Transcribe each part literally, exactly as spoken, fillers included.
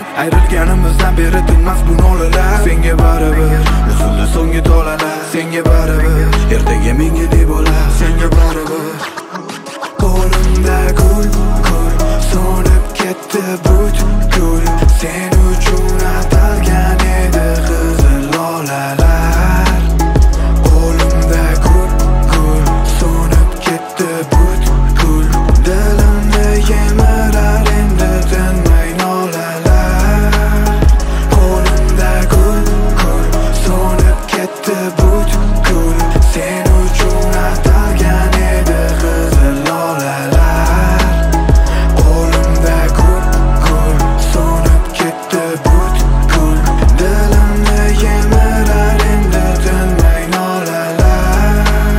Ayrılganimizdan beri tinmas bu nolalar. Senga baribir uzildi so'nggi tolalar. Senga baribir ertaga menga ne bo'lar. Senga baribir qo'limda gul gul so'nib ketdi butkul. Sen uchun atalgan edi qizil lolalar. Qo'limda gul gul so'nib ketdi butkul. Dilimni yemirar endi tinmay nolalar. Qo'limda gul gul so'nib ketdi butkul. Sen uchun atalgan edi qizil lolalar. Qo'limda gul gul so'nib ketdi butkul. Dilimni yemirar endi tinmay nolalar.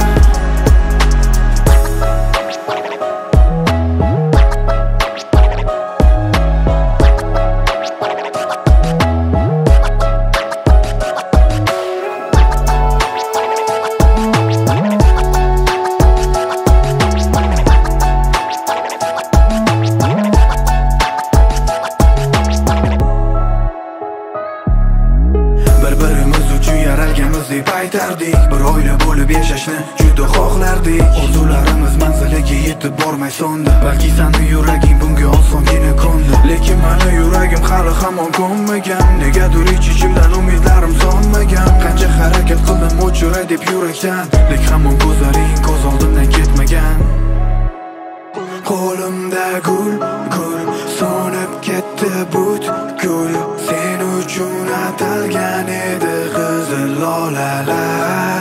Bir-birimiz uchun yaralganmiz deb aytardik. Bir oila bo'lib yashashni juda xohlardik. Orzularimiz manziliga yetib bormay so'ndi. Balki seni yuraging bunga osongina ko'ndi. Lekin meni yuragim hali hamon ko'nmagan. Negadir ich-ichimdan umidlarim so'nmagan. Qancha harakat qildim o'chiray deb yurakdan, lek hamon ko'zlaring ko'z oldimdan ketmagan. Qo'limda gul gul so'nib ketdi butkul. Sen uchun atalgan edi qizil lolalar.